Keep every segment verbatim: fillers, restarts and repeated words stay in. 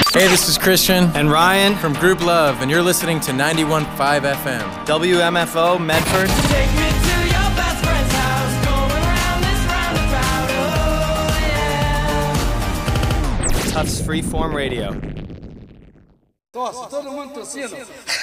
Hey, this is Christian and Ryan from Group Love, and you're listening to ninety-one point five F M. W M F O Medford. Take me to your best friend's house, going round this roundabout, oh yeah. Tufts Freeform Radio. Tosse, todo mundo tossindo.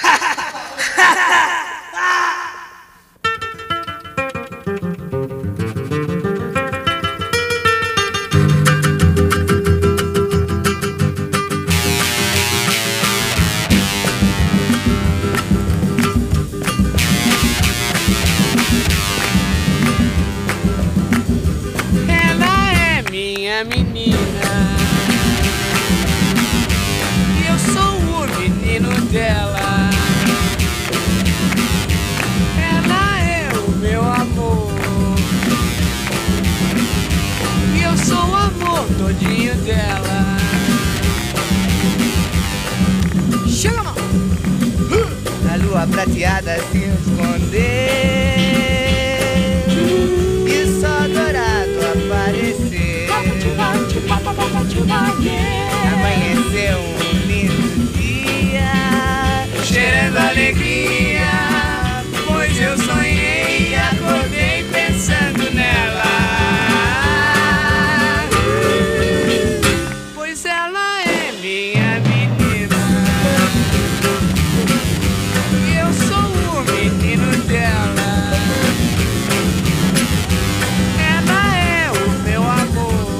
Menina, e eu sou o menino dela. Ela é o meu amor, e eu sou o amor todinho dela. Chega, mão! A lua prateada se escondeu e o sol dourado apareceu. Amanheceu um lindo dia, cheirando alegria, pois eu sonhei e acordei pensando nela. Pois ela é minha menina, e eu sou o menino dela. Ela é o meu amor,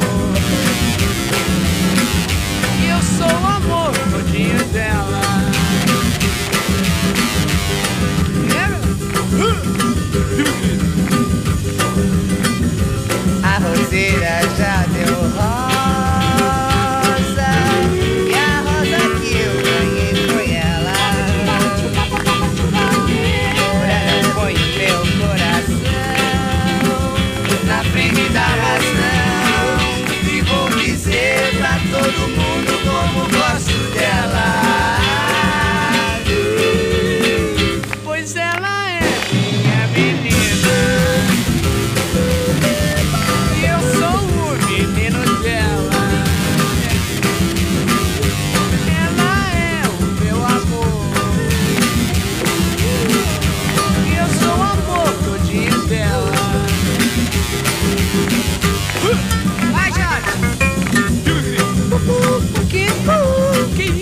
sou o amor todinho dela. a roseira já deu rosa, e a rosa que eu ganhei foi ela. Morada põe o meu coração na frente da razão, e vou dizer pra todo mundo como gosto dela. Pois ela é minha menina, e eu sou o menino dela. Ela é o meu amor, e eu sou o amor todinho dela. Vai, Jorge! Cookie, cookie.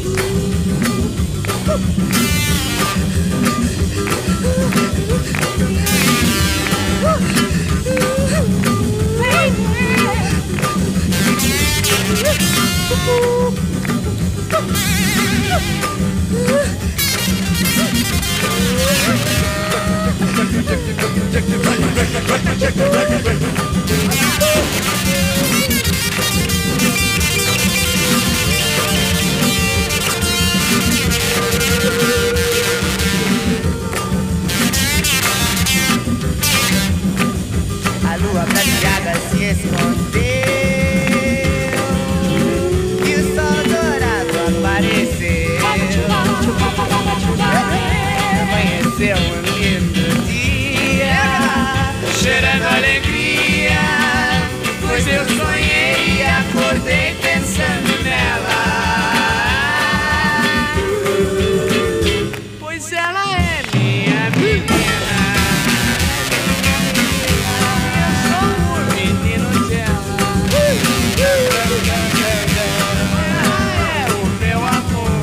A lua prateada se escondeu e o sol dourado apareceu. Amanheceu um lindo dia, Cheirando alegria, pois eu sonhei e acordei pensando nela. Pois ela é minha menina, eu sou o menino dela. Ela é o meu amor,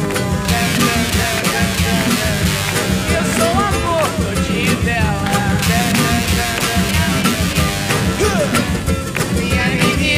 eu sou o amor todinho dela. Minha menina.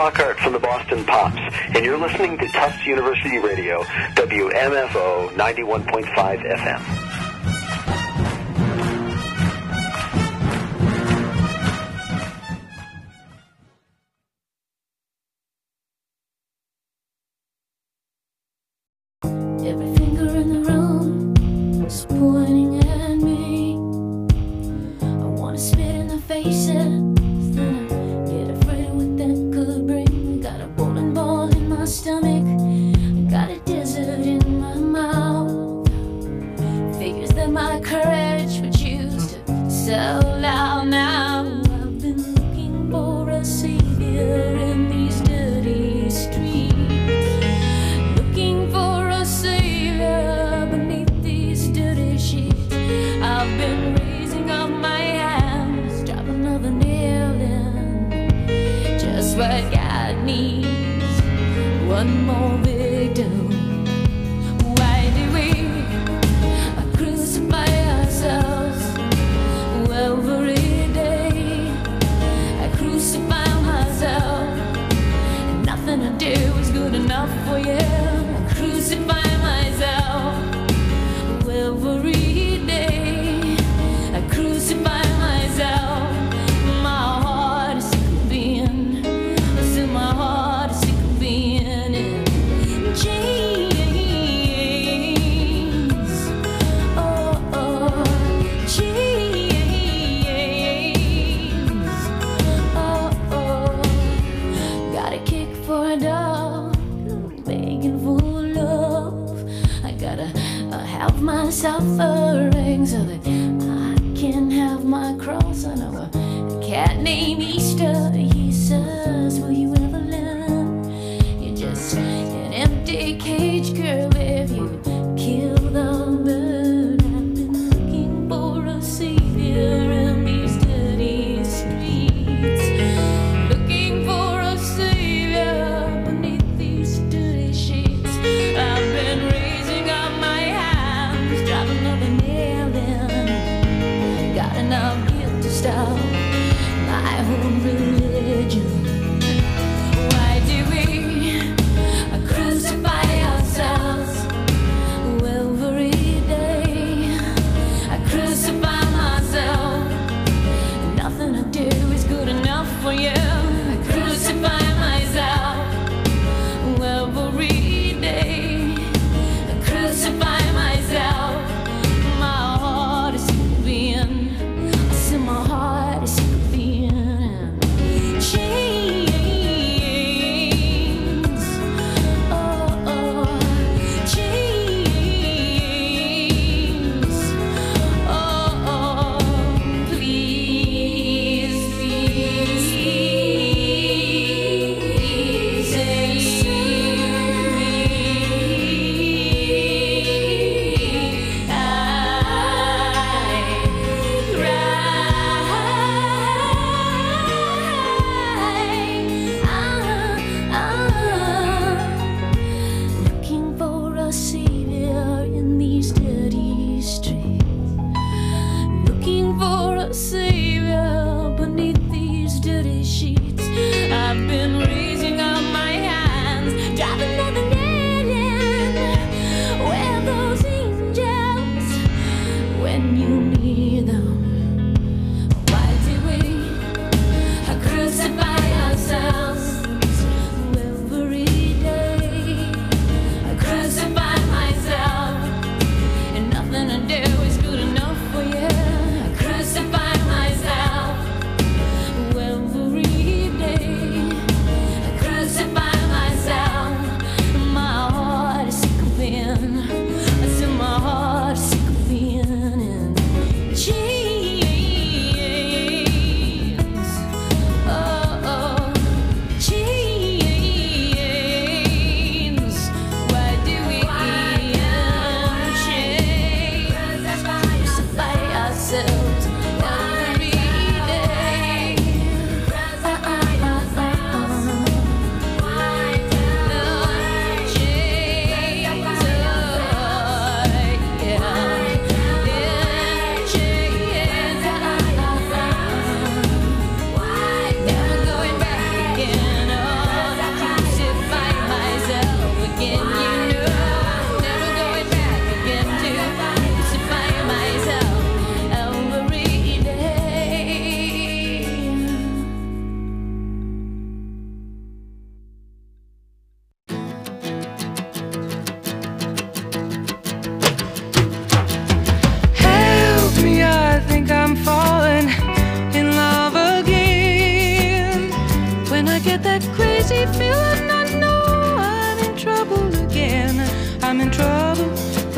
Lockhart from the Boston Pops, and you're listening to Tufts University Radio, W M F O ninety-one point five F M. Every finger in the room is pointing at me. I wanna spit in the faces, then I get afraid of what that could bring. Got a bowling ball in my stomach, I got a desert in my mouth. Figures that my courage would choose to sell out now. I've been looking for a savior in these dirty streets. I've been raising up my hands, drop another nail in. Just what God needs, one more victim. Why do we crucify ourselves every day? I crucify myself, and nothing I do is good enough for you. I crucify myself every day. I crucify myself. My heart is sick of being, still my heart is sick of being in chains. Oh, oh, chains. Oh, oh, got a kick for a dog, begging for love. I gotta uh, have my suffering so that I can have my cross. I know a cat named Easter. He says, will you ever learn? You're just an empty cage, girl, if you kill the bird. I've been looking for a savior in these dirty streets, looking for a savior beneath these dirty sheets. I've been raising up my hands, drop another nail in. Got enough guilt to stop my own religion. Why do we crucify ourselves every day? I crucify myself, nothing I do is good enough for you. I crucify myself every day. I crucify myself. My heart is sick of being, I see my heart is sick of being in chains. Oh, oh, chains. Oh, oh, please, please, save me. Looking for a savior in these dirty streets, looking for a savior beneath these dirty sheets. I've been raising up my hands, driving on the nail in. Where are those angels when you need them? Why do we crucify ourselves every day? I crucify myself, and nothing I do is good enough for you. I crucify myself every day. I crucify myself. My heart is sick of being, I said my heart is sick of being in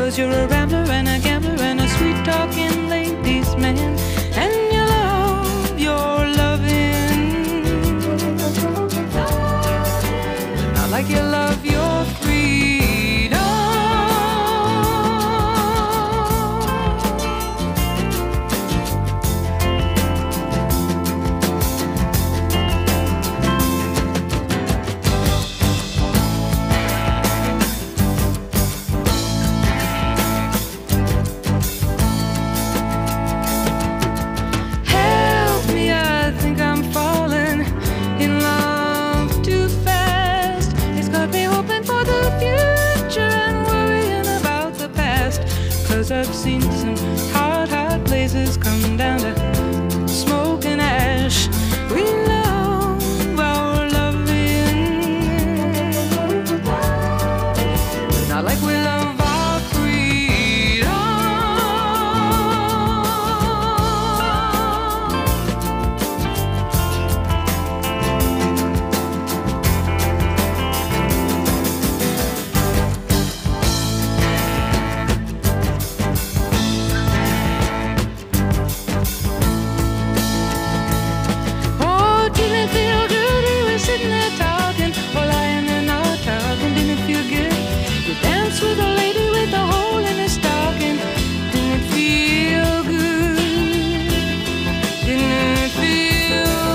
'cause you're a rambler and a gambler and a sweet talking ladies man, and you love your loving, not like you love your freedom. Help me, I think I'm falling in love too fast. It's got me hoping for the future and worrying about the past. 'Cause I've seen some hard, hard places come down to smoke and ash. We love our loving, not like we love our freedom. Oh, didn't it feel good? We were sitting there talking, or lying there not talking. Didn't it feel good? You danced with a lady with a hole in her stocking. Didn't it feel good? Didn't it feel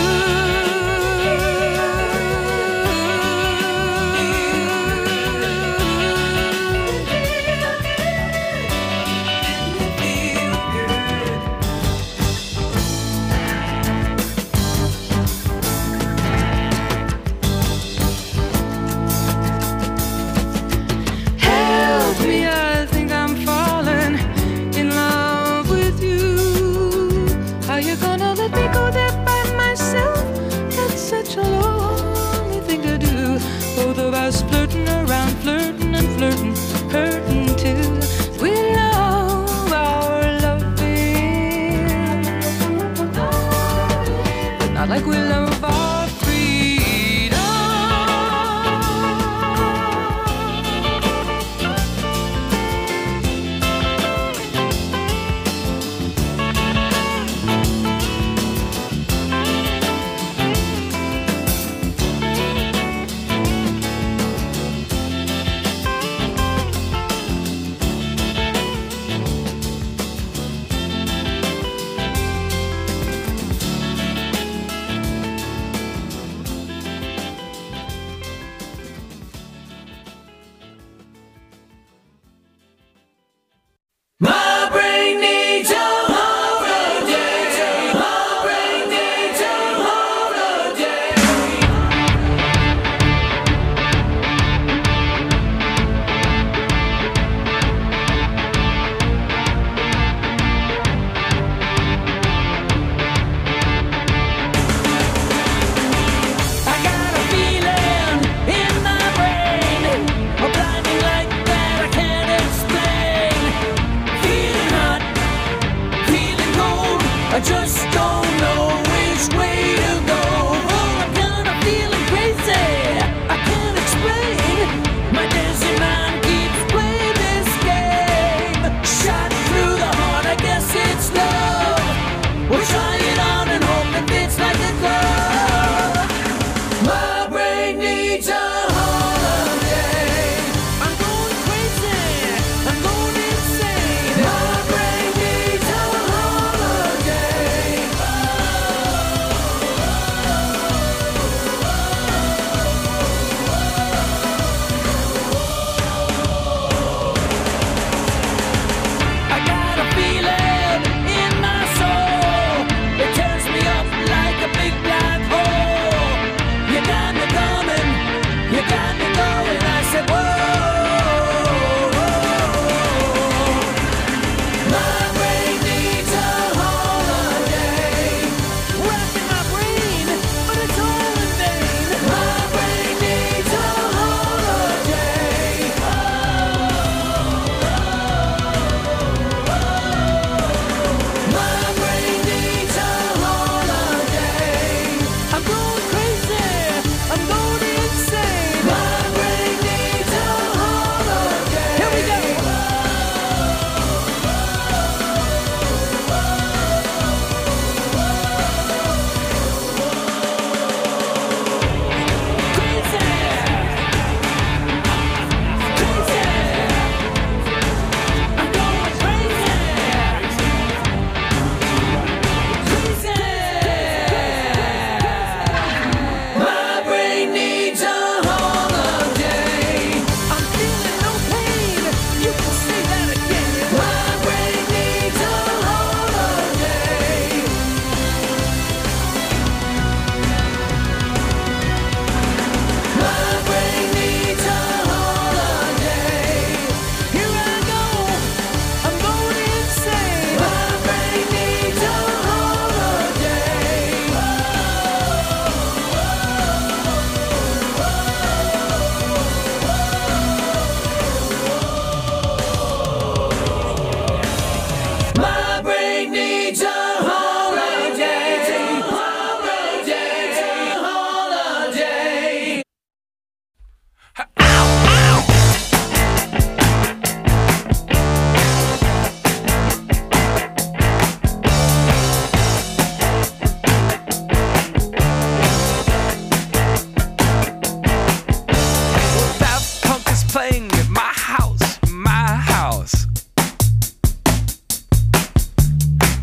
Help me, I think I'm falling in love with you. Are you gonna let me go there by myself? That's such a lonely thing to do. Both of us flirting around, flirting and flirting, hurting too. We love our loving, but not like we love our freedom.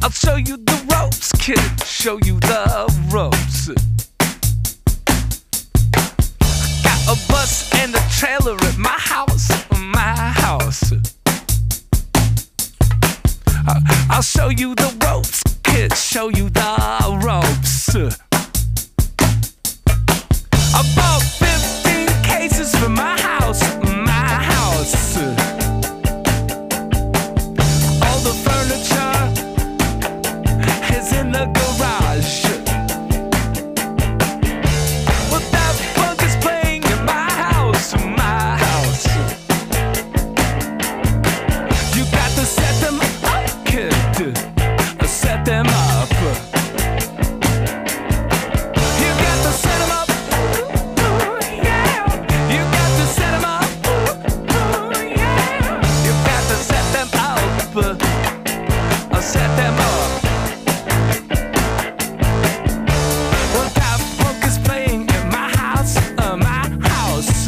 I'll show you the ropes, kid. Show you the ropes. Got a bus and a trailer at my house, my house. I'll show you the ropes, kid. Show you the ropes. I bought fifteen cases for my house, my house. All the furniture is in the garage. But that funk is playing in my house, my house. You got to set them up, kid. Set them up. You got to set them up. Yeah. You got to set them up. Yeah. You got to set them up. Set them up. Well, that funk is playing in my house, uh, my house.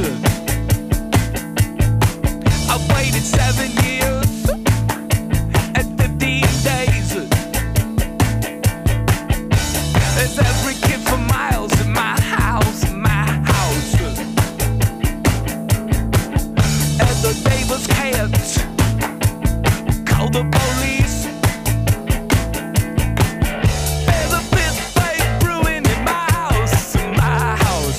I waited seven years and fifteen days. There's every kid for miles in my house, my house. And the neighbors can't call the police. There's a fist fight brewing in my house, my house.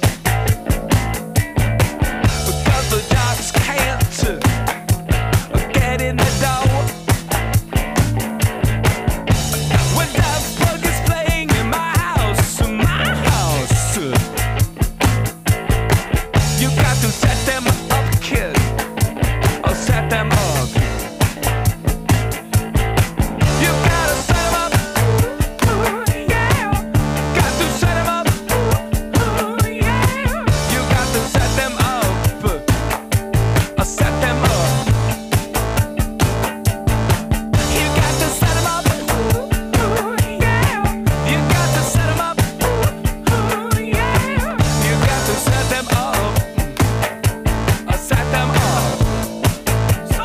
Because the dogs can't get in the door. When that bug is playing in my house, my house. You got to set them up, kid. Or set them up. You gotta set them up. Yeah. Got to set them up. Yeah. You got to set them up. Or set them up. You got to set them up. Yeah. You got to set them up. Yeah. You got to set them up. Or set them up. So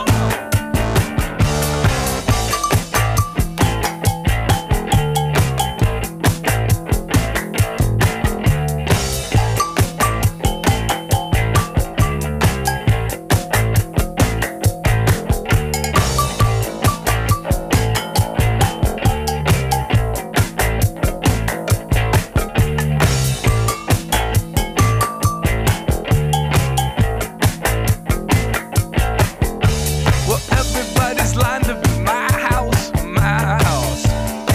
well, everybody's lined up in my house, my house.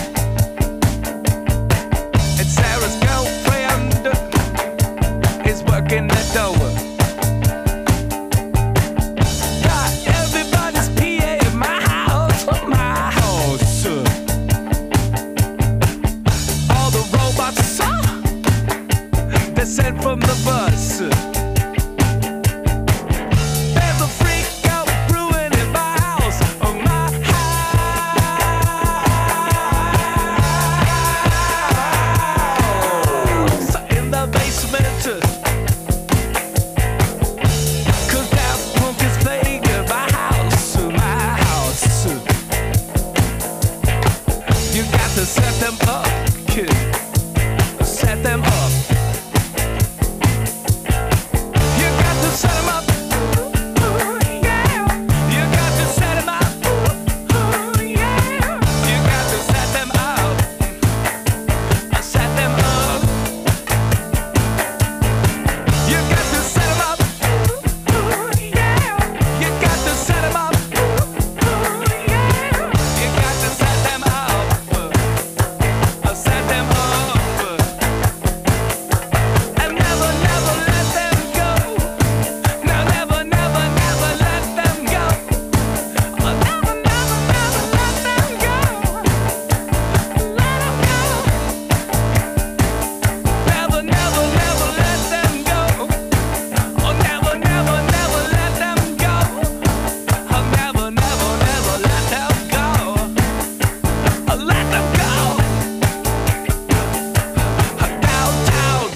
And Sarah's girlfriend is working the door. Got everybody's P A in my house, my house. All the robots, uh, they're sent from the bus. There's a freak out brewing in my house, oh my house. In the basement, cause that punk is playing in my house, my house. You got to set them up, kid. Set them up. You got to set them up. Yeah. You got to set them up. Yeah. You got to set them up. Set them up. You got to set them up. Yeah. You got to set them up. Yeah. You got to set them up. Set them up. And never, never let them go. No, never, never, never let them go. Oh, never, never, never let them go. Let them go. Never, never, never let them go. Oh, never, never, never let them go. Oh, never, never, never let them go. Oh, let them go. Downtown.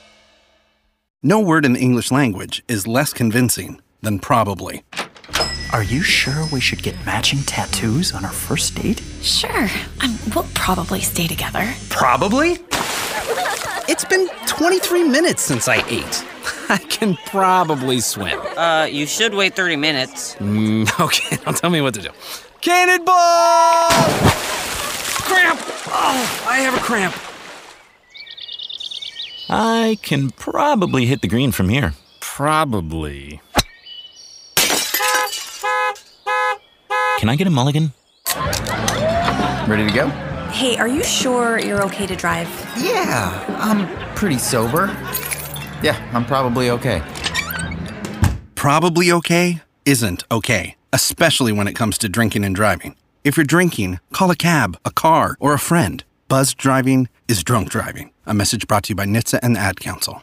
No word in the English language is less convincing than probably. Are you sure we should get matching tattoos on our first date? Sure. Um, we'll probably stay together. Probably? It's been twenty-three minutes since I ate. I can probably swim. Uh, you should wait thirty minutes. Mm, okay, now tell me what to do. Cannonball! Cramp! Oh, I have a cramp. I can probably hit the green from here. Probably. Can I get a mulligan? Ready to go? Hey, are you sure you're okay to drive? Yeah, I'm pretty sober. Yeah, I'm probably okay. Probably okay isn't okay, especially when it comes to drinking and driving. If you're drinking, call a cab, a car, or a friend. Buzzed driving is drunk driving. A message brought to you by N H T S A and the Ad Council.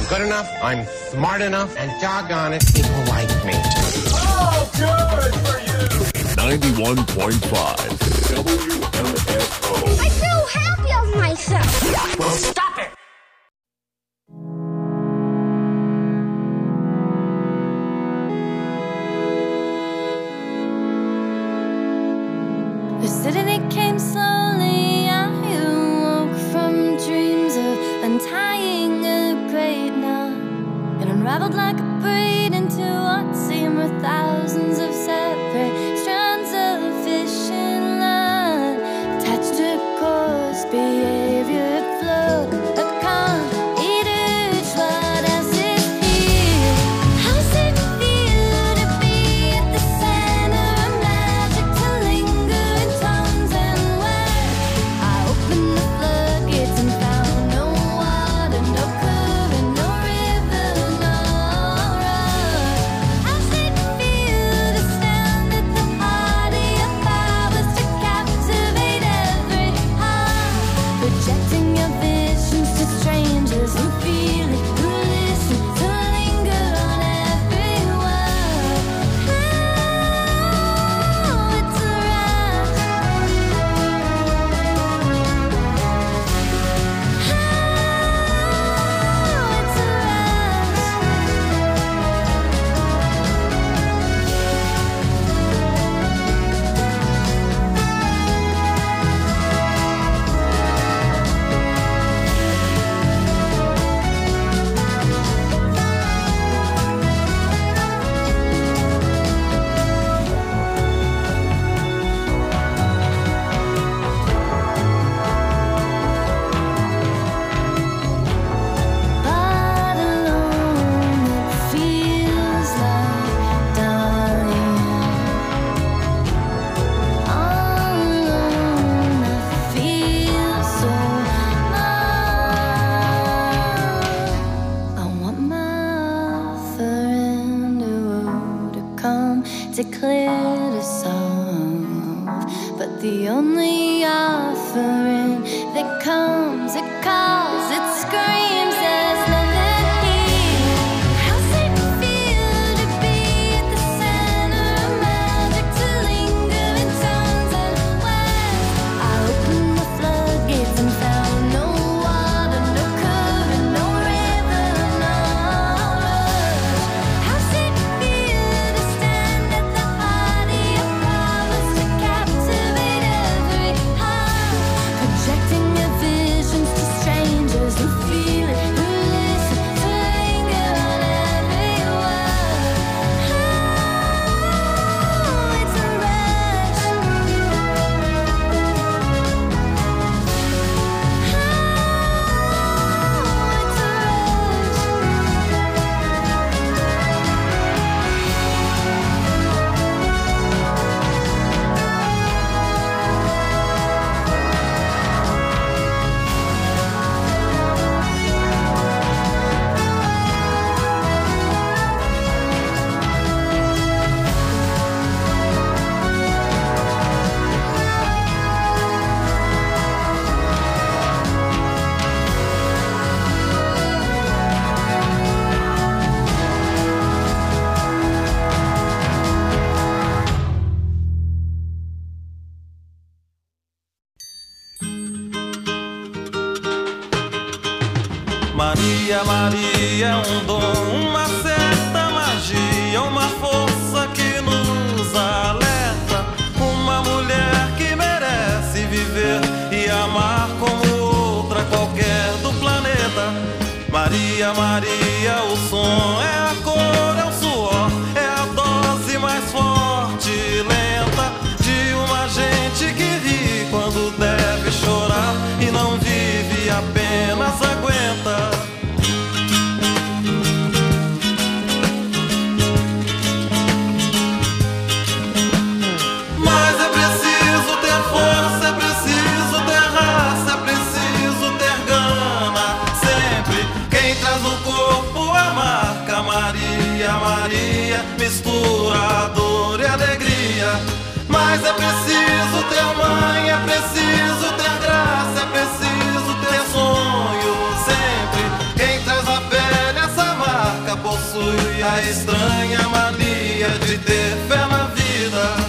I'm good enough, I'm smart enough, and doggone it, people like me. Oh, good for you! ninety-one point five W M F O. I feel happy of myself. Well, stop it! The city came slowly. I woke from dreams of untying a great knot and unraveled like a braid into what seemed were thousands of separate strands of fishing line attached to coarse behavior. It flowed a calm. To clear us off, but the only offering that comes, it calls, it screams, there's nothing here. How's it feel to be at the center of magic, to linger in tones and words? I opened the floodgates and found no water, no current, no river, no rush. How's it feel to stand projecting your visions to strangers who feel it, who listen, to linger on every word. Oh, it's a rush. Oh, it's a Maria, Maria é um dom, uma certa magia, uma força que nos alerta. Uma mulher que merece viver e amar como outra qualquer do planeta. Maria, Maria, o som é a cor, é o suor, é a dose mais forte e lenta de uma gente que ri quando deve chorar e não vive, apenas aguenta. Mas é preciso ter força, é preciso ter raça, é preciso ter gana. Sempre quem traz no corpo estranha mania de ter fé na vida.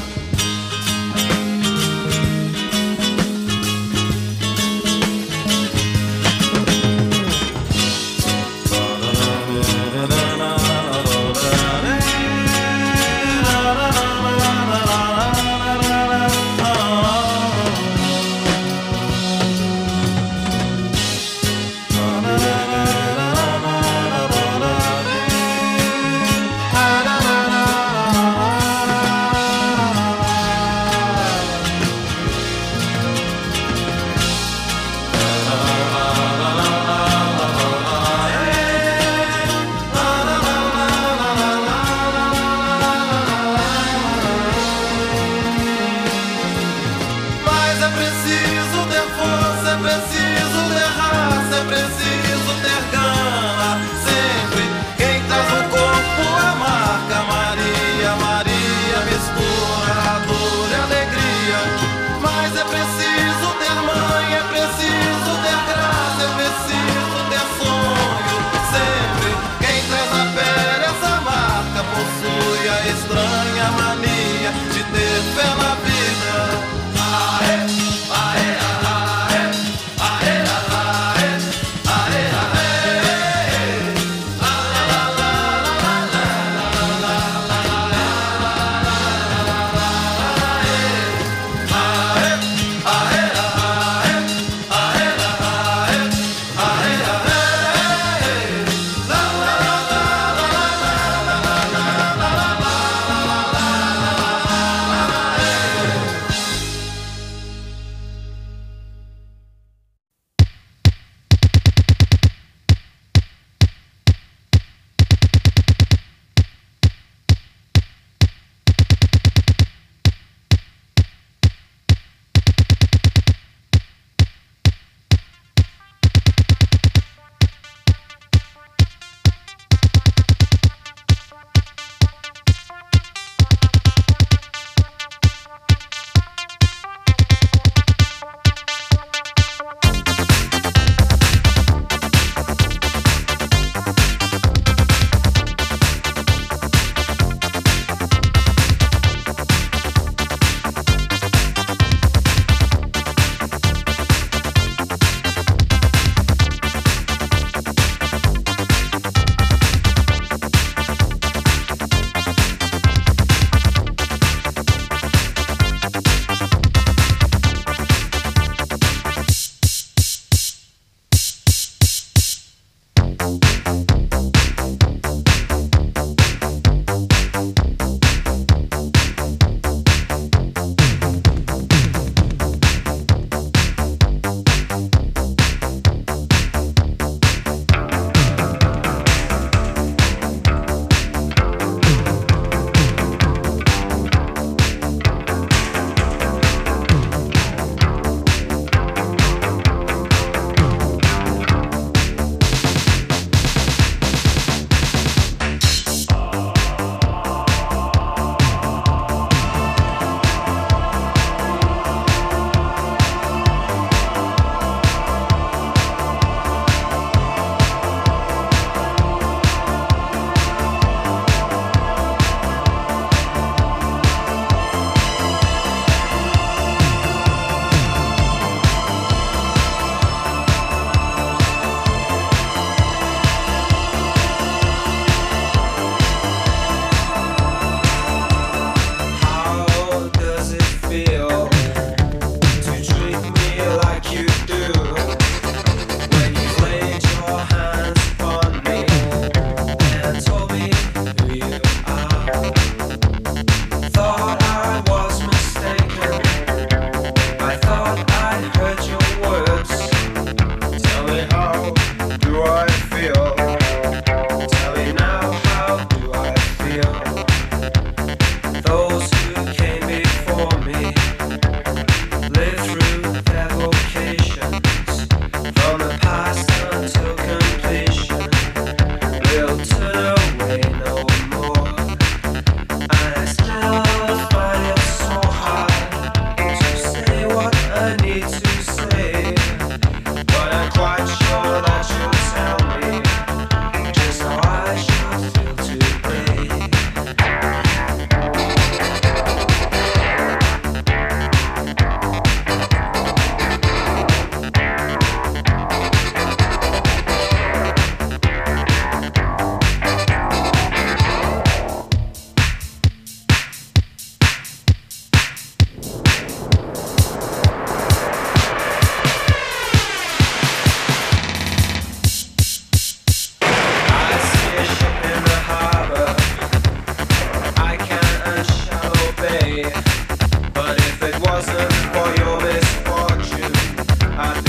need to say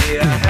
Maria.